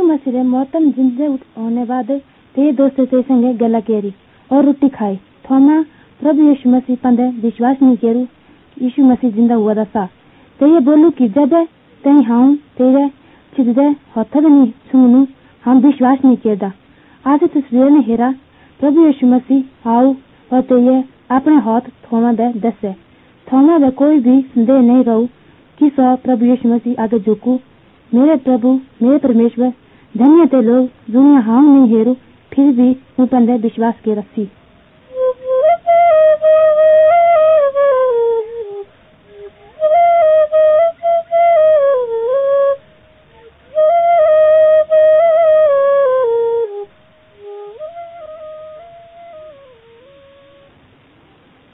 मसीह मौतम जिंदे होने बाद ते दोस्त ते संगे गला केरी और रोटी खाई। थोमा प्रभु यीशु मसीह पंदे विश्वास नहीं केरू यीशु मसीह जिंदा हुआ दसा ते ये बोलू कि जब तई हाउ तेरे चिदे हथ नहीं छूनू हम विश्वास नहीं केदा। आज तस्वीर ने हेरा प्रभु यीशु मसीह आओ और ते अपने हाथ थोमा दे दसे। थोमा दे कोई भी संदेह नहीं रहू कि सो प्रभु यीशु मसीह आगे झुकू। मेरे प्रभु मेरे परमेश्वर धन्य ते लोग दुनिया हाउ नहीं हेरू फिर भी मुझ पंदे विश्वास के रखी।